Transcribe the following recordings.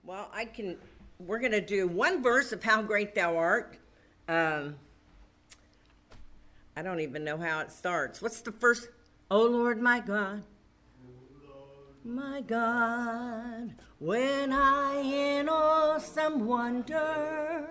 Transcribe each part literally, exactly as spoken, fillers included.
Well, I can, we're going to do one verse of How Great Thou Art. Um, I don't even know how it starts. What's the first? Oh, Lord, my God, my God, when I in awesome wonder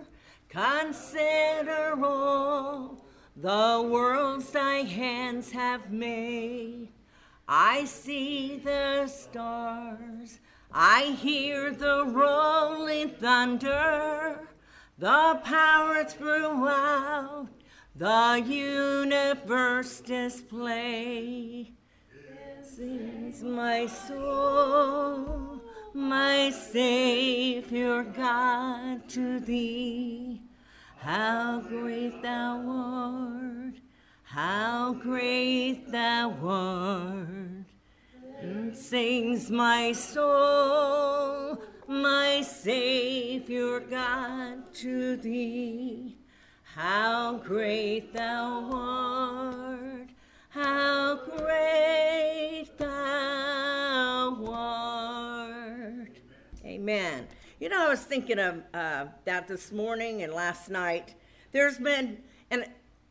consider all the worlds thy hands have made, I see the stars, I hear the rolling thunder, the power throughout the universe display. Sings my soul, my Savior God, to thee. How great thou art, how great thou art. And sings my soul, my Savior God, to thee. How great thou art, how great thou art. Amen. You know, I was thinking of uh, that this morning and last night. There's been, and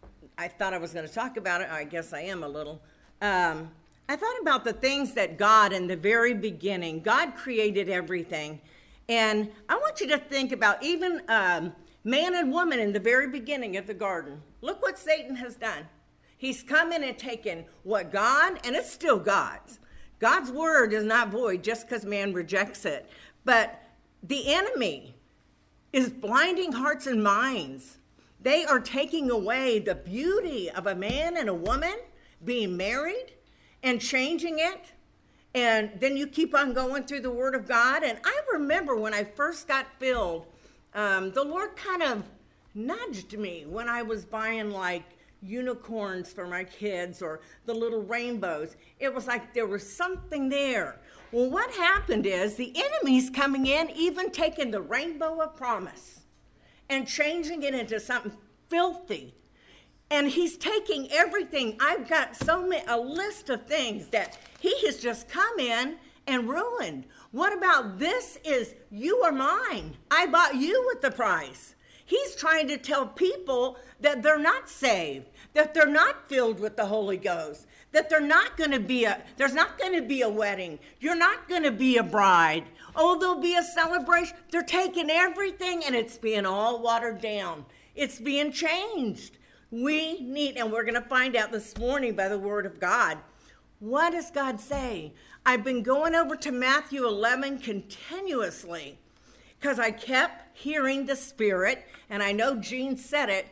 I thought I was going to talk about it. I guess I am a little. Um, I thought about the things that God, in the very beginning, God created everything. And I want you to think about even um, man and woman in the very beginning of the garden. Look what Satan has done. He's come in and taken what God, and it's still God's. God's word is not void just because man rejects it. But the enemy is blinding hearts and minds. They are taking away the beauty of a man and a woman being married and changing it. And then you keep on going through the word of God. And I remember when I first got filled, um, the Lord kind of nudged me when I was buying like unicorns for my kids or the little rainbows. It was like there was something there. Well, what happened is the enemy's coming in, even taking the rainbow of promise and changing it into something filthy. And he's taking everything. I've got so many, a list of things that he has just come in and ruined. What about this is you are mine. I bought you with the price. He's trying to tell people that they're not saved, that they're not filled with the Holy Ghost, that they're not going to be a, there's not going to be a wedding. You're not going to be a bride. Oh, there'll be a celebration. They're taking everything and it's being all watered down. It's being changed. We need, and we're going to find out this morning by the word of God. What does God say? I've been going over to Matthew eleven continuously because I kept hearing the Spirit, and I know Jean said it,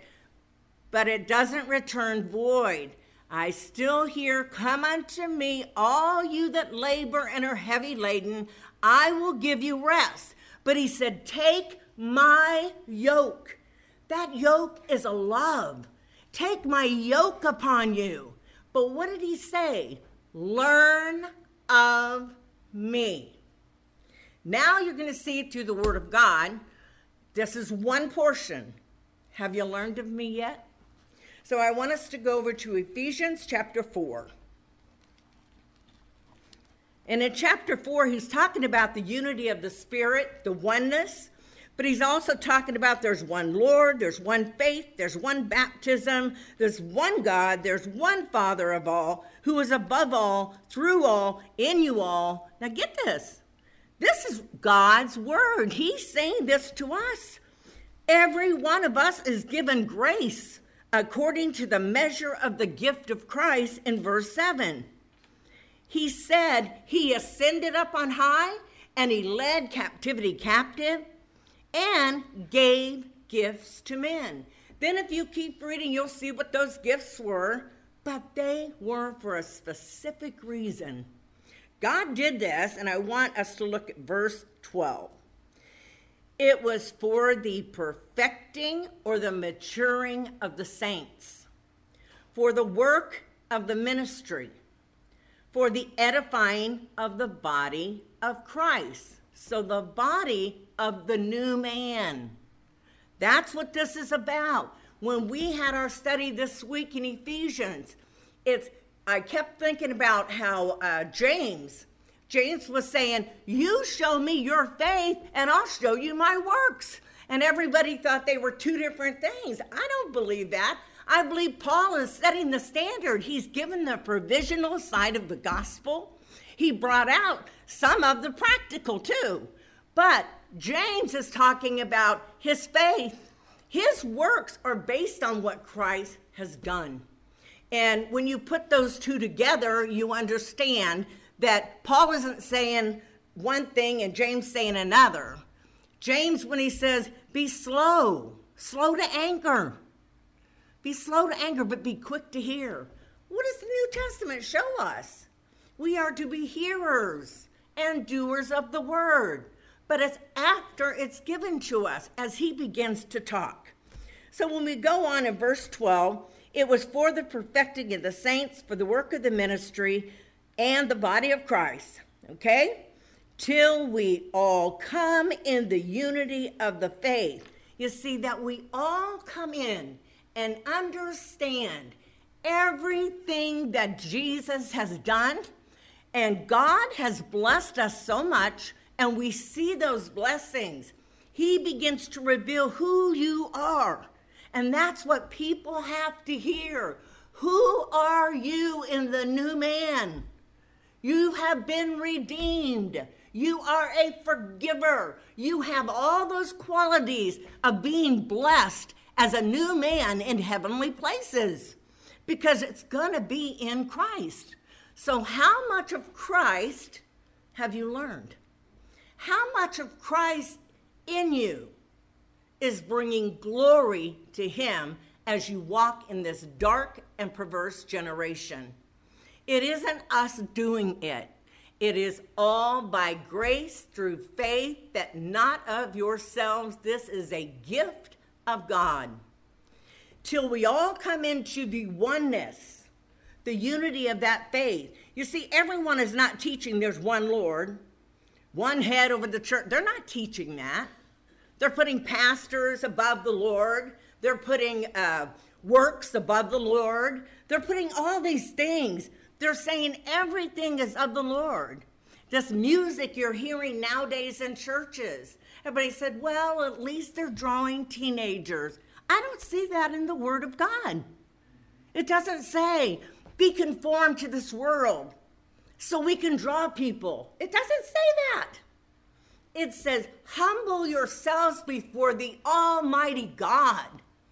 but it doesn't return void. I still hear, come unto me, all you that labor and are heavy laden, I will give you rest. But he said, take my yoke. That yoke is a love. Take my yoke upon you. But what did he say? Learn of me. Now you're going to see it through the word of God. This is one portion. Have you learned of me yet? So I want us to go over to Ephesians chapter four. And in chapter four, he's talking about the unity of the Spirit, the oneness. But he's also talking about there's one Lord, there's one faith, there's one baptism, there's one God, there's one Father of all, who is above all, through all, in you all. Now get this. This is God's word. He's saying this to us. Every one of us is given grace according to the measure of the gift of Christ in verse seven. He said he ascended up on high and he led captivity captive and gave gifts to men. Then if you keep reading, you'll see what those gifts were, but they were for a specific reason. God did this, and I want us to look at verse twelve. It was for the perfecting or the maturing of the saints, for the work of the ministry, for the edifying of the body of Christ. So the body of the new man. That's what this is about. When we had our study this week in Ephesians, it's I kept thinking about how uh, James James was saying, you show me your faith and I'll show you my works. And everybody thought they were two different things. I don't believe that. I believe Paul is setting the standard. He's given the provisional side of the gospel. He brought out some of the practical too. But James is talking about his faith. His works are based on what Christ has done. And when you put those two together, you understand that Paul isn't saying one thing and James saying another. James, when he says, be slow, slow to anger. Be slow to anger, but be quick to hear. What does the New Testament show us? We are to be hearers and doers of the word. But it's after it's given to us as he begins to talk. So when we go on in verse twelve, it was for the perfecting of the saints, for the work of the ministry, and the body of Christ, okay? Till we all come in the unity of the faith. You see, that we all come in and understand everything that Jesus has done, and God has blessed us so much, and we see those blessings. He begins to reveal who you are, and that's what people have to hear. Who are you in the new man? You have been redeemed. You are a forgiver. You have all those qualities of being blessed as a new man in heavenly places, because it's going to be in Christ. So how much of Christ have you learned? How much of Christ in you is bringing glory to him as you walk in this dark and perverse generation? It isn't us doing it. It is all by grace through faith, that not of yourselves. This is a gift of God. Till we all come into the oneness, the unity of that faith. You see, everyone is not teaching there's one Lord, one head over the church. They're not teaching that. They're putting pastors above the Lord. They're putting uh, works above the Lord. They're putting all these things. They're saying everything is of the Lord. This music you're hearing nowadays in churches. Everybody said, well, at least they're drawing teenagers. I don't see that in the Word of God. It doesn't say, be conformed to this world so we can draw people. It doesn't say that. It says, humble yourselves before the Almighty God.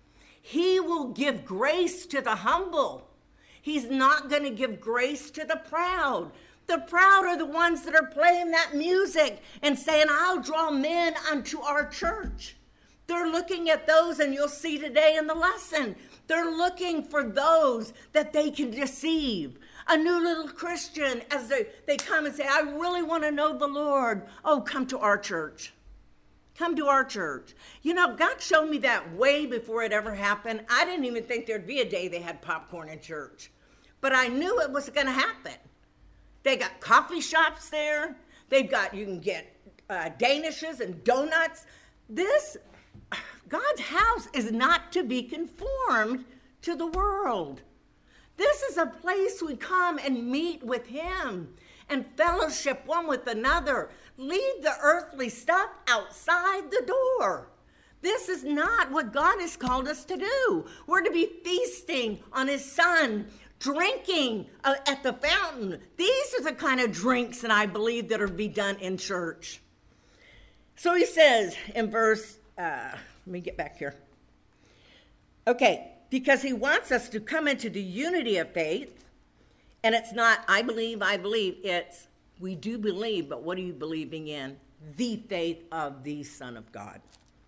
He will give grace to the humble. He's not going to give grace to the proud. The proud are the ones that are playing that music and saying, I'll draw men unto our church. They're looking at those, and you'll see today in the lesson, they're looking for those that they can deceive. A new little Christian, as they, they come and say, I really want to know the Lord. Oh, come to our church. Come to our church. You know, God showed me that way before it ever happened. I didn't even think there'd be a day they had popcorn in church. But I knew it was going to happen. They got coffee shops there. They've got, you can get uh, danishes and donuts. This, God's house is not to be conformed to the world. This is a place we come and meet with him and fellowship one with another. Leave the earthly stuff outside the door. This is not what God has called us to do. We're to be feasting on his son, drinking uh, at the fountain. These are the kind of drinks that I believe that are to be done in church. So he says in verse, uh, let me get back here. Okay, because he wants us to come into the unity of faith. And it's not, I believe, I believe. It's, we do believe, but what are you believing in? The faith of the Son of God.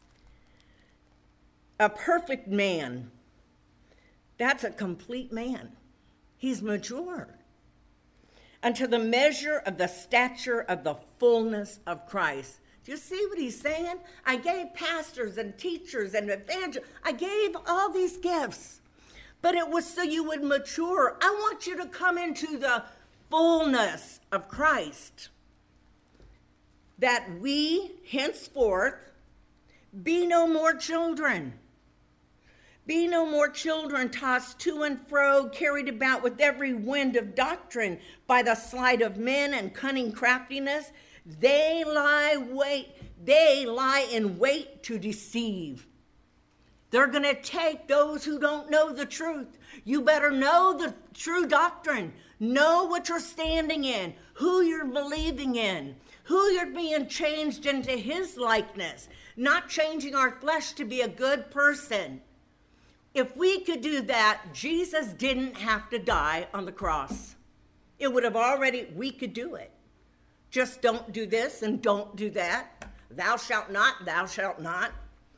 A perfect man. That's a complete man. He's mature. Unto the measure of the stature of the fullness of Christ. Do you see what he's saying? I gave pastors and teachers and evangelists. I gave all these gifts. But it was so you would mature. I want you to come into the fullness of Christ. That we henceforth be no more children, Be no more children tossed to and fro, carried about with every wind of doctrine by the sleight of men and cunning craftiness. They lie wait, they lie in wait to deceive. They're going to take those who don't know the truth. You better know the true doctrine. Know what you're standing in, who you're believing in, who you're being changed into his likeness, not changing our flesh to be a good person. If we could do that, Jesus didn't have to die on the cross. It would have already, we could do it. Just don't do this and don't do that. Thou shalt not, thou shalt not.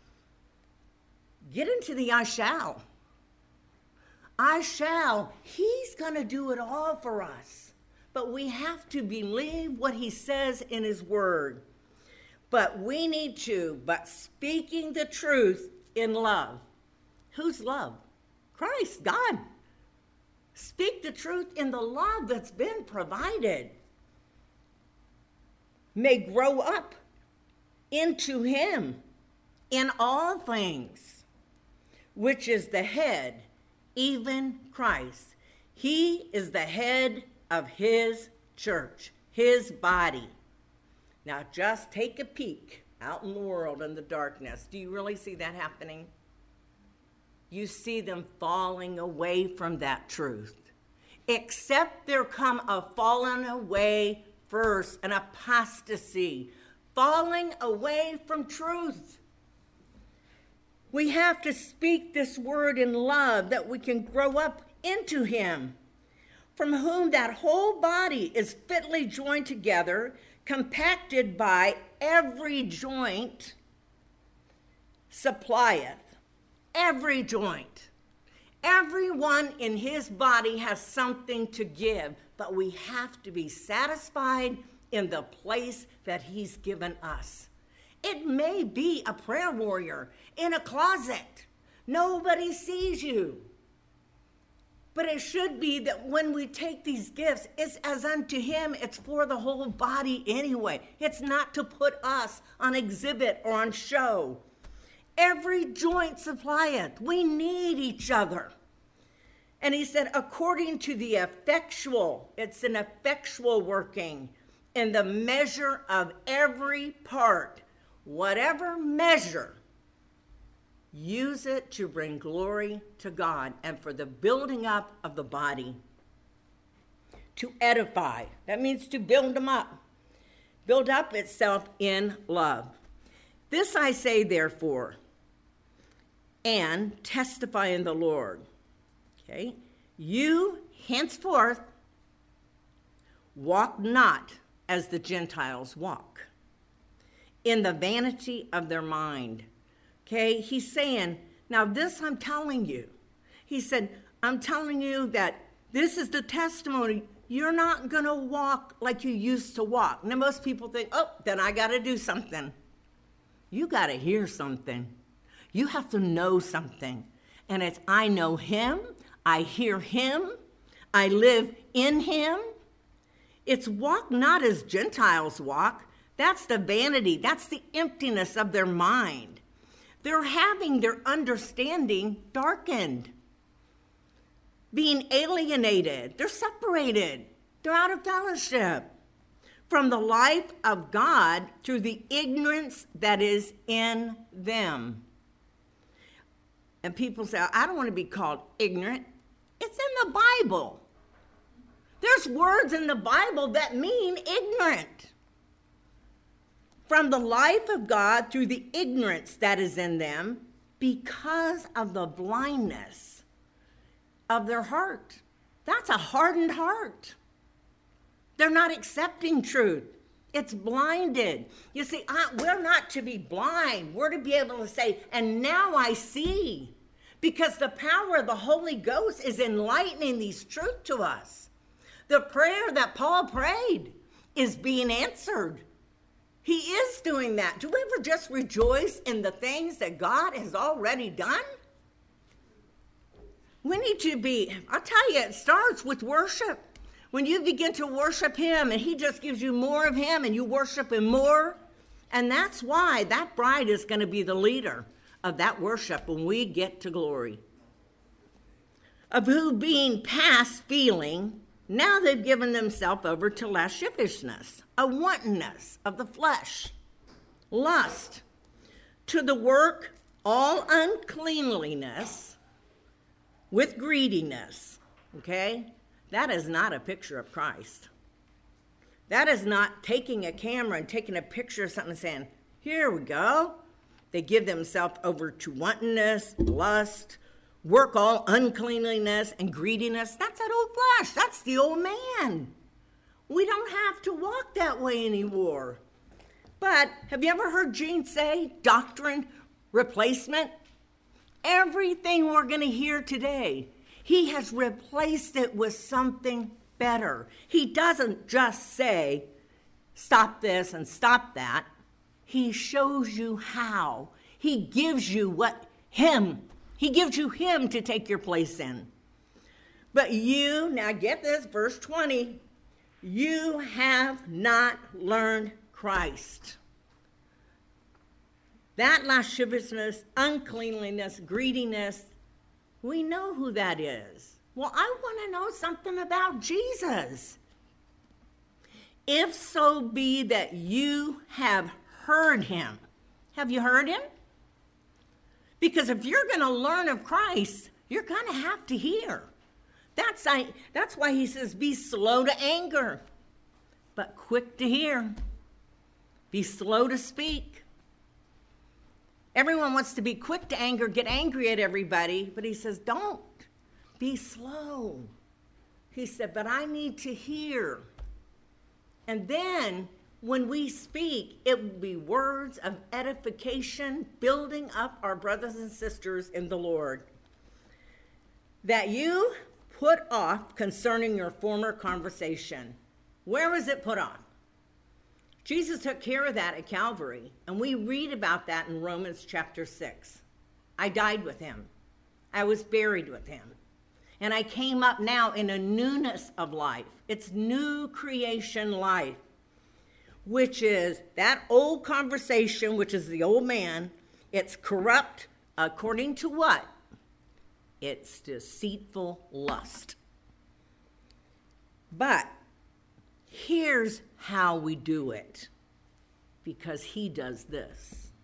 Get into the I shall. I shall. He's going to do it all for us. But we have to believe what he says in his word. But we need to, but speaking the truth in love. Whose love? Christ, God. Speak the truth in the love that's been provided. May grow up into him in all things, which is the head, even Christ. He is the head of his church, his body. Now just take a peek out in the world in the darkness. Do you really see that happening? You see them falling away from that truth. Except there come a falling away first, an apostasy, falling away from truth. We have to speak this word in love that we can grow up into him, from whom that whole body is fitly joined together, compacted by every joint supplieth. Every joint. Everyone in his body has something to give, but we have to be satisfied in the place that he's given us. It may be a prayer warrior in a closet. Nobody sees you. But it should be that when we take these gifts, it's as unto him. It's for the whole body anyway. It's not to put us on exhibit or on show. Every joint supplieth. We need each other. And he said, according to the effectual, it's an effectual working in the measure of every part, whatever measure, use it to bring glory to God and for the building up of the body. To edify, that means to build them up. Build up itself in love. This I say, therefore, and testify in the Lord. Okay? You henceforth walk not as the Gentiles walk, in the vanity of their mind. Okay? He's saying, now this I'm telling you. He said, I'm telling you that this is the testimony. You're not going to walk like you used to walk. Now most people think, oh, then I got to do something. You got to hear something. You have to know something. And it's, I know him, I hear him, I live in him. It's walk not as Gentiles walk. That's the vanity, that's the emptiness of their mind. They're having their understanding darkened, being alienated. They're separated. They're out of fellowship from the life of God through the ignorance that is in them. And people say, I don't want to be called ignorant. It's in the Bible. There's words in the Bible that mean ignorant. From the life of God through the ignorance that is in them because of the blindness of their heart. That's a hardened heart. They're not accepting truth. It's blinded. You see, I, we're not to be blind. We're to be able to say, and now I see. Because the power of the Holy Ghost is enlightening these truths to us. The prayer that Paul prayed is being answered. He is doing that. Do we ever just rejoice in the things that God has already done? We need to be, I'll tell you, it starts with worship. When you begin to worship him and he just gives you more of him and you worship him more. And that's why that bride is going to be the leader of that worship when we get to glory. Of who being past feeling, now they've given themselves over to lasciviousness, a wantonness of the flesh, lust, to the work all uncleanliness with greediness. Okay? That is not a picture of Christ. That is not taking a camera and taking a picture of something and saying, here we go. They give themselves over to wantonness, lust, work all uncleanliness and greediness. That's that old flesh. That's the old man. We don't have to walk that way anymore. But have you ever heard Gene say doctrine replacement? Everything we're going to hear today, he has replaced it with something better. He doesn't just say, stop this and stop that. He shows you how. He gives you what him, he gives you him to take your place in. But you, now get this, verse twenty, you have not learned Christ. That lasciviousness, uncleanliness, greediness, we know who that is. Well, I want to know something about Jesus. If so be that you have heard him. Have you heard him? Because if you're going to learn of Christ, you're going to have to hear. That's, I, that's why he says, be slow to anger, but quick to hear. Be slow to speak. Everyone wants to be quick to anger, get angry at everybody, but he says, don't. Be slow. He said, but I need to hear. And then when we speak, it will be words of edification, building up our brothers and sisters in the Lord. That you put off concerning your former conversation. Where was it put on? Jesus took care of that at Calvary, and we read about that in Romans chapter six. I died with him. I was buried with him. And I came up now in a newness of life. It's new creation life, which is that old conversation, which is the old man. It's corrupt according to what? It's deceitful lust. But here's how we do it, because he does this.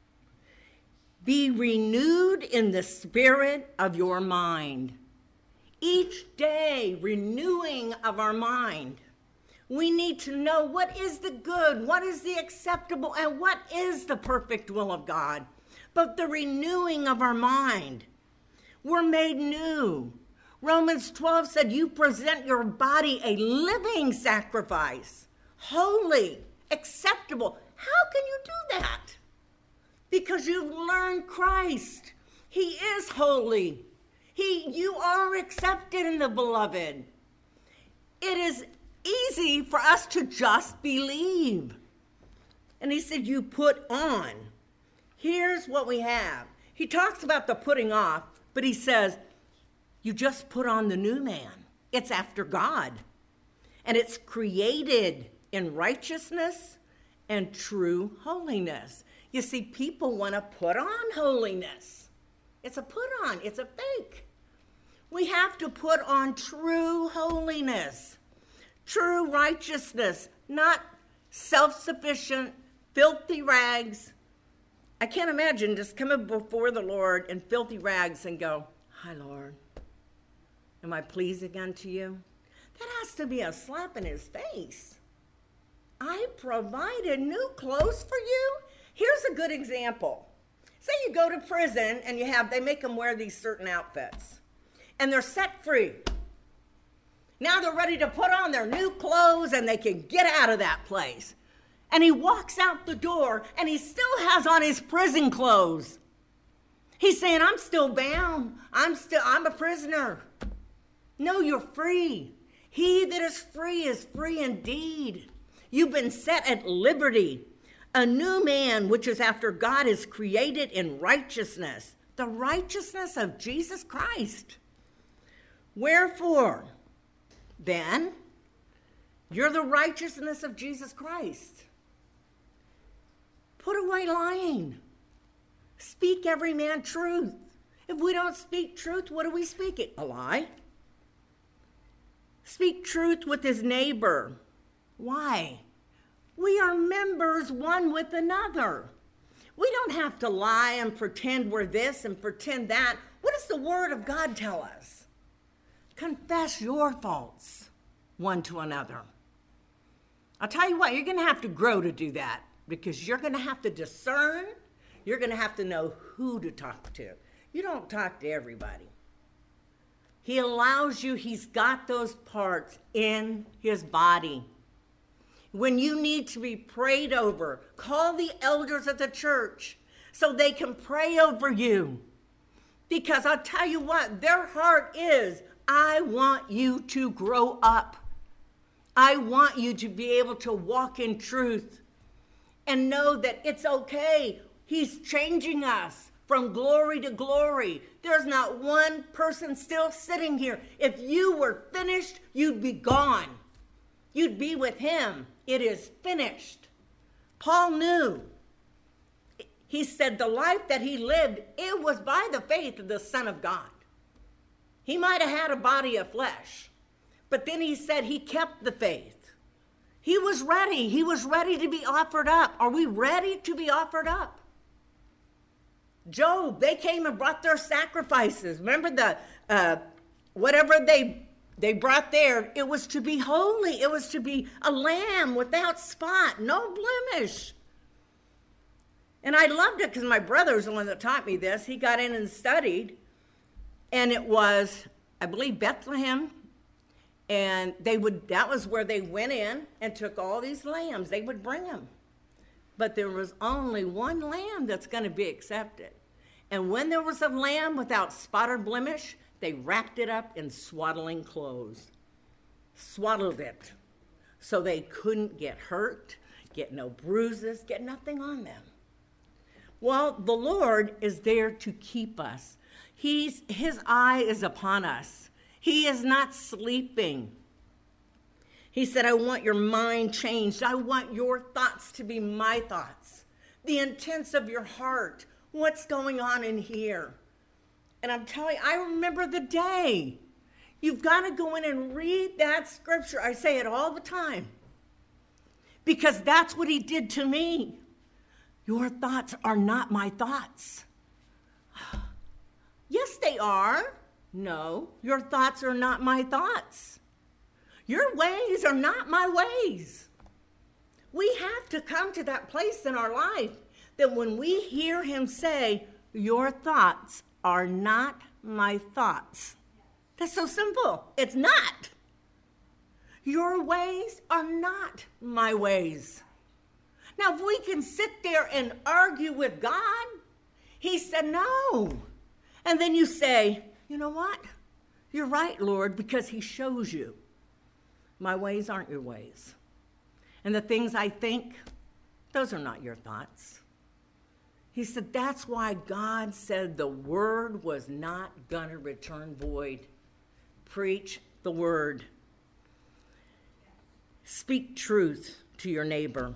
Be renewed in the spirit of your mind. Each day, renewing of our mind. We need to know what is the good, what is the acceptable, and what is the perfect will of God. But the renewing of our mind. We're made new. Romans twelve said, you present your body a living sacrifice, holy, acceptable. How can you do that? Because you've learned Christ. He is holy. He, you are accepted in the beloved. It is easy for us to just believe. And he said, you put on. Here's what we have. He talks about the putting off, but he says, you just put on the new man. It's after God. And it's created in righteousness and true holiness. You see, people want to put on holiness. It's a put on. It's a fake. We have to put on true holiness, true righteousness, not self-sufficient, filthy rags. I can't imagine just coming before the Lord in filthy rags and go, hi, Lord, am I pleasing unto you? That has to be a slap in his face. I provided new clothes for you. Here's a good example. Say you go to prison and you have, they make them wear these certain outfits. And they're set free. Now they're ready to put on their new clothes and they can get out of that place. And he walks out the door and he still has on his prison clothes. He's saying, I'm still bound. I'm still, I'm a prisoner. No, you're free. He that is free is free indeed. You've been set at liberty. A new man, which is after God, is created in righteousness. The righteousness of Jesus Christ. Wherefore, then, you're the righteousness of Jesus Christ. Put away lying. Speak every man truth. If we don't speak truth, what are we speaking? A lie. Speak truth with his neighbor. Why? We are members one with another. We don't have to lie and pretend we're this and pretend that. What does the Word of God tell us? Confess your faults one to another. I'll tell you what, you're going to have to grow to do that because you're going to have to discern. You're going to have to know who to talk to. You don't talk to everybody. He allows you, he's got those parts in his body. When you need to be prayed over, call the elders of the church so they can pray over you. Because I'll tell you what, their heart is, I want you to grow up. I want you to be able to walk in truth and know that it's okay. He's changing us from glory to glory. There's not one person still sitting here. If you were finished, you'd be gone. You'd be with him. It is finished. Paul knew. He said the life that he lived, it was by the faith of the Son of God. He might have had a body of flesh, but then he said he kept the faith. He was ready. He was ready to be offered up. Are we ready to be offered up? Job, they came and brought their sacrifices. Remember the uh, whatever they they brought there, it was to be holy. It was to be a lamb without spot, no blemish. And I loved it because my brother was the one that taught me this. He got in and studied, and it was, I believe, Bethlehem. And they would, that was where they went in and took all these lambs. They would bring them. But there was only one lamb that's going to be accepted. And when there was a lamb without spot or blemish, they wrapped it up in swaddling clothes. Swaddled it. So they couldn't get hurt, get no bruises, get nothing on them. Well, the Lord is there to keep us. He's, his eye is upon us. He is not sleeping. He said, I want your mind changed. I want your thoughts to be my thoughts. The intents of your heart. What's going on in here? And I'm telling you, I remember the day. You've got to go in and read that scripture. I say it all the time. Because that's what he did to me. Your thoughts are not my thoughts. Yes, they are. No, your thoughts are not my thoughts. Your ways are not my ways. We have to come to that place in our life that when we hear him say, your thoughts are not my thoughts. That's so simple. It's not. Your ways are not my ways. Now, if we can sit there and argue with God, he said no. And then you say, you know what? You're right, Lord, because he shows you. My ways aren't your ways. And the things I think, those are not your thoughts. He said, that's why God said the word was not going to return void. Preach the word. Speak truth to your neighbor.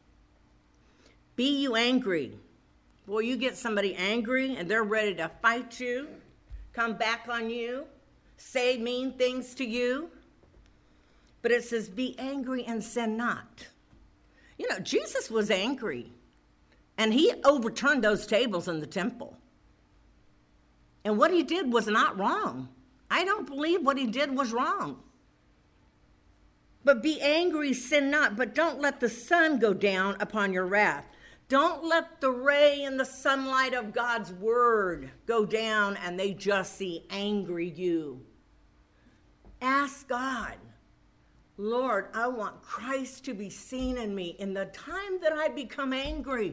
Be you angry. Boy, you get somebody angry and they're ready to fight you, come back on you, say mean things to you. But it says, be angry and sin not. You know, Jesus was angry. And he overturned those tables in the temple. And what he did was not wrong. I don't believe what he did was wrong. But be angry, sin not. But don't let the sun go down upon your wrath. Don't let the ray and the sunlight of God's word go down and they just see angry you. Ask God, Lord, I want Christ to be seen in me in the time that I become angry.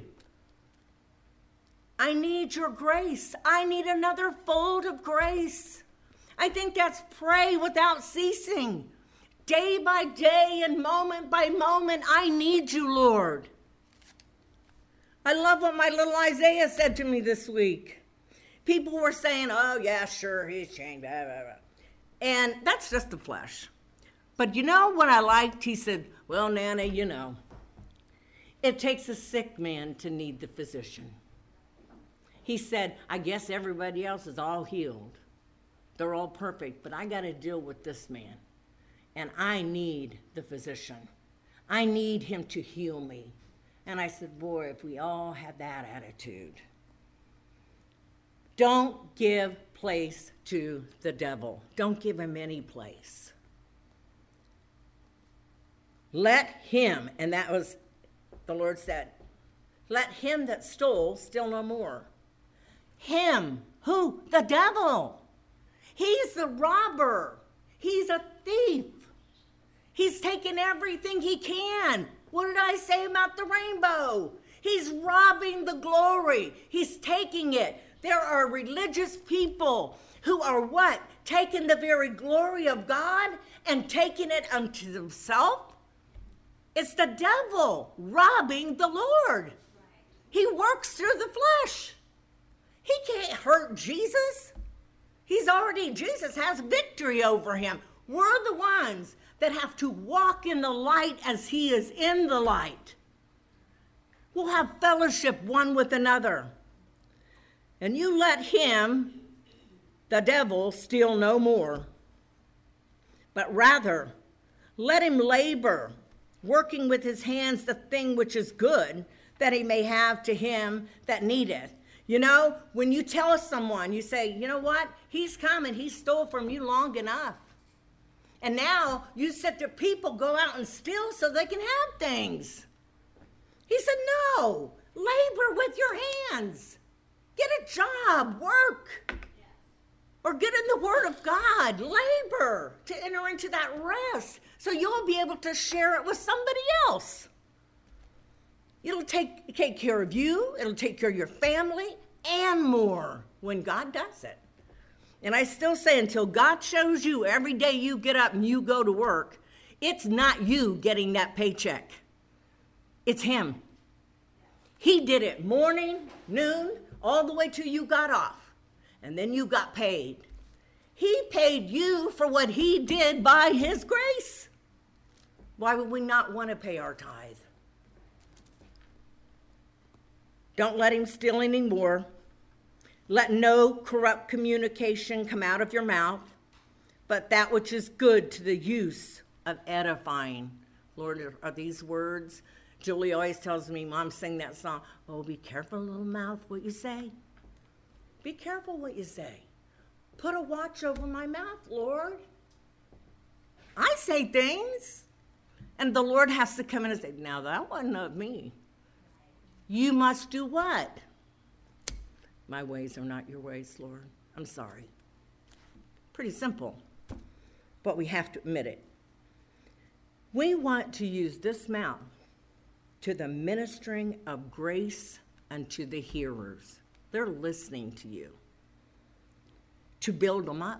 I need your grace. I need another fold of grace. I think that's pray without ceasing. Day by day and moment by moment, I need you, Lord. I love what my little Isaiah said to me this week. People were saying, oh, yeah, sure, he's changed, blah, blah, blah. And that's just the flesh. But you know what I liked? He said, well, Nana, you know, it takes a sick man to need the physician. He said, I guess everybody else is all healed. They're all perfect, but I got to deal with this man. And I need the physician. I need him to heal me. And I said, boy, if we all had that attitude. Don't give place to the devil. Don't give him any place. Let him, and that was, the Lord said, let him that stole steal no more. Him, who? The devil. He's the robber. He's a thief. He's taken everything he can. What did I say about the rainbow? He's robbing the glory. He's taking it. There are religious people who are what? Taking the very glory of God and taking it unto themselves. It's the devil robbing the Lord. He works through the flesh. He can't hurt Jesus. He's already, Jesus has victory over him. We're the ones that have to walk in the light as he is in the light. We'll have fellowship one with another. And you let him, the devil, steal no more, but rather let him labor, working with his hands the thing which is good, that he may have to him that needeth. You know, when you tell someone, you say, you know what? He's coming. He stole from you long enough. And now you said to people, go out and steal so they can have things. He said, no, labor with your hands. Get a job, work. Or get in the Word of God, labor to enter into that rest so you'll be able to share it with somebody else. It'll take, take care of you, it'll take care of your family, and more when God does it. And I still say, until God shows you every day you get up and you go to work, it's not you getting that paycheck. It's him. He did it morning, noon, all the way till you got off. And then you got paid. He paid you for what he did by his grace. Why would we not want to pay our tithe? Don't let him steal any more. Let no corrupt communication come out of your mouth, but that which is good to the use of edifying. Lord, are these words? Julie always tells me, Mom, sing that song. Oh, be careful, little mouth, what you say. Be careful what you say. Put a watch over my mouth, Lord. I say things, and the Lord has to come in and say, now that wasn't of me. You must do what? My ways are not your ways, Lord. I'm sorry. Pretty simple, but we have to admit it. We want to use this mouth to the ministering of grace unto the hearers. They're listening to you. To build them up.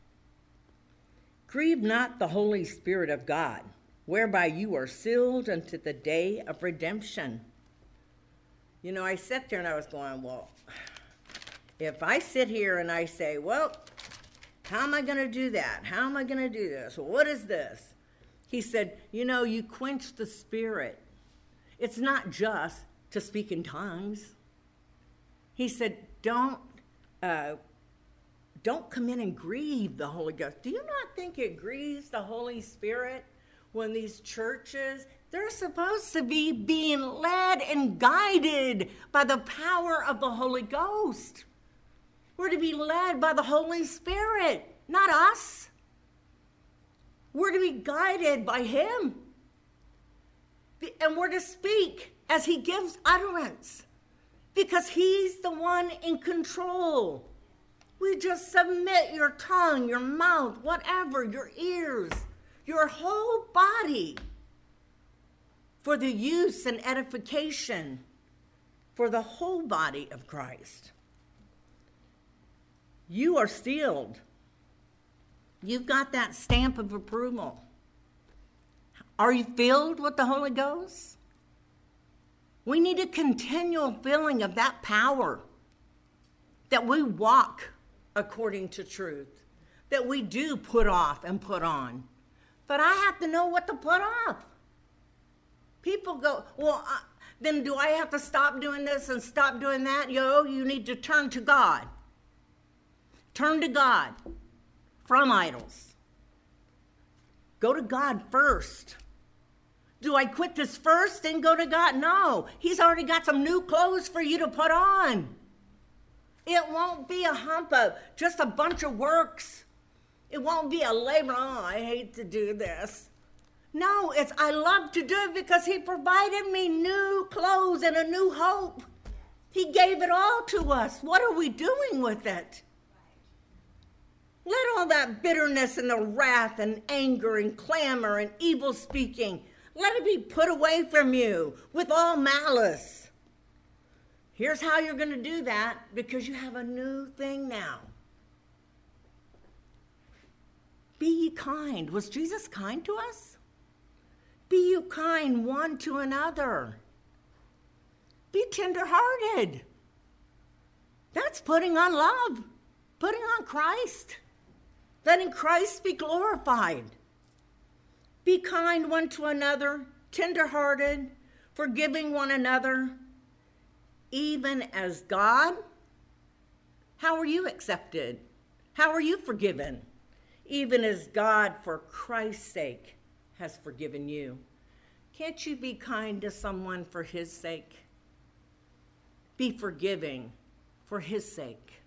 Grieve not the Holy Spirit of God, whereby you are sealed unto the day of redemption. You know, I sat there and I was going, well, if I sit here and I say, well, how am I going to do that? How am I going to do this? Well, what is this? He said, you know, you quench the Spirit. It's not just to speak in tongues. He said, don't, uh, don't come in and grieve the Holy Ghost. Do you not think it grieves the Holy Spirit when these churches, they're supposed to be being led and guided by the power of the Holy Ghost? We're to be led by the Holy Spirit, not us. We're to be guided by him. And we're to speak as he gives utterance, because he's the one in control. We just submit your tongue, your mouth, whatever, your ears, your whole body for the use and edification for the whole body of Christ. You are sealed. You've got that stamp of approval. Are you filled with the Holy Ghost? We need a continual filling of that power, that we walk according to truth, that we do put off and put on. But I have to know what to put off. People go, well, uh, then do I have to stop doing this and stop doing that? Yo, you need to turn to God. Turn to God from idols. Go to God first. Do I quit this first and go to God? No. He's already got some new clothes for you to put on. It won't be a hump of just a bunch of works. It won't be a labor. Oh, I hate to do this. No, it's I love to do it because he provided me new clothes and a new hope. He gave it all to us. What are we doing with it? Let all that bitterness and the wrath and anger and clamor and evil speaking, let it be put away from you with all malice. Here's how you're going to do that, because you have a new thing now. Be ye kind. Was Jesus kind to us? Be you kind one to another. Be tenderhearted. That's putting on love, putting on Christ, letting Christ be glorified. Be kind one to another, tenderhearted, forgiving one another, even as God. How are you accepted? How are you forgiven? Even as God, for Christ's sake, has forgiven you. Can't you be kind to someone for his sake? Be forgiving for his sake.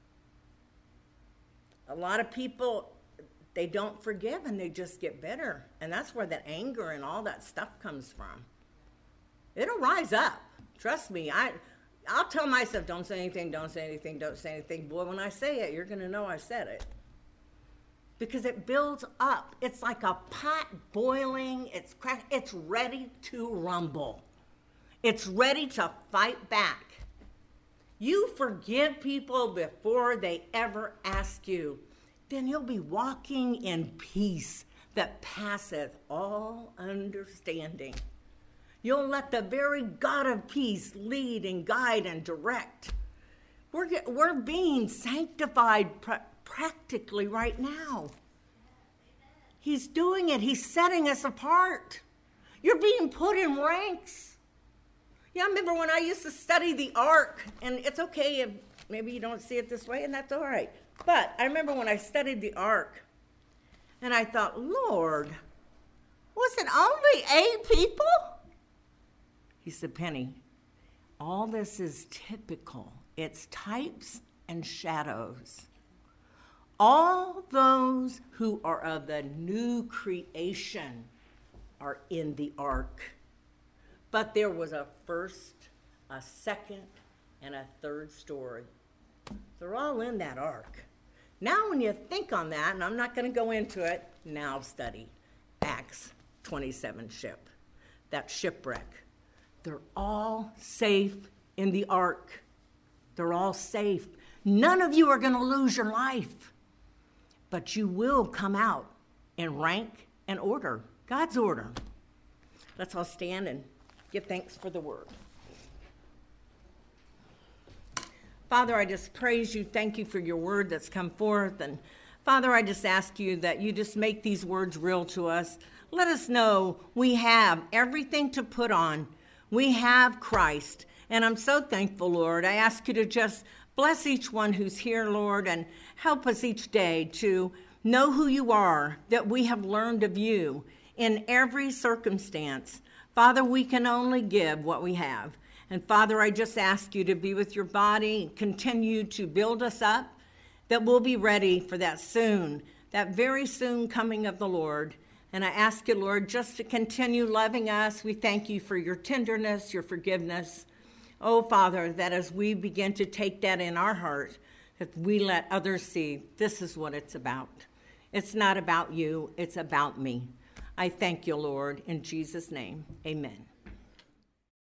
A lot of people, they don't forgive and they just get bitter. And that's where that anger and all that stuff comes from. It'll rise up. Trust me. I, I'll tell myself, don't say anything, don't say anything, don't say anything. Boy, when I say it, you're going to know I said it. Because it builds up. It's like a pot boiling. It's crack. It's ready to rumble. It's ready to fight back. You forgive people before they ever ask you, then you'll be walking in peace that passeth all understanding. You'll let the very God of peace lead and guide and direct. We're, we're being sanctified pr- practically right now. He's doing it. He's setting us apart. You're being put in ranks. Yeah, I remember when I used to study the ark, and it's okay if maybe you don't see it this way, and that's all right. But I remember when I studied the ark, and I thought, Lord, was it only eight people? He said, Penny, all this is typical. It's types and shadows. All those who are of the new creation are in the ark. But there was a first, a second, and a third story. They're all in that ark. Now when you think on that, and I'm not going to go into it, now study Acts twenty-seven ship, that shipwreck. They're all safe in the ark. They're all safe. None of you are going to lose your life, but you will come out in rank and order, God's order. Let's all stand and give thanks for the word. Father, I just praise you. Thank you for your word that's come forth. And Father, I just ask you that you just make these words real to us. Let us know we have everything to put on. We have Christ. And I'm so thankful, Lord. I ask you to just bless each one who's here, Lord, and help us each day to know who you are, that we have learned of you in every circumstance. Father, we can only give what we have. And Father, I just ask you to be with your body, continue to build us up, that we'll be ready for that soon, that very soon coming of the Lord. And I ask you, Lord, just to continue loving us. We thank you for your tenderness, your forgiveness. Oh, Father, that as we begin to take that in our heart, that we let others see this is what it's about. It's not about you, it's about me. I thank you, Lord, in Jesus' name. Amen.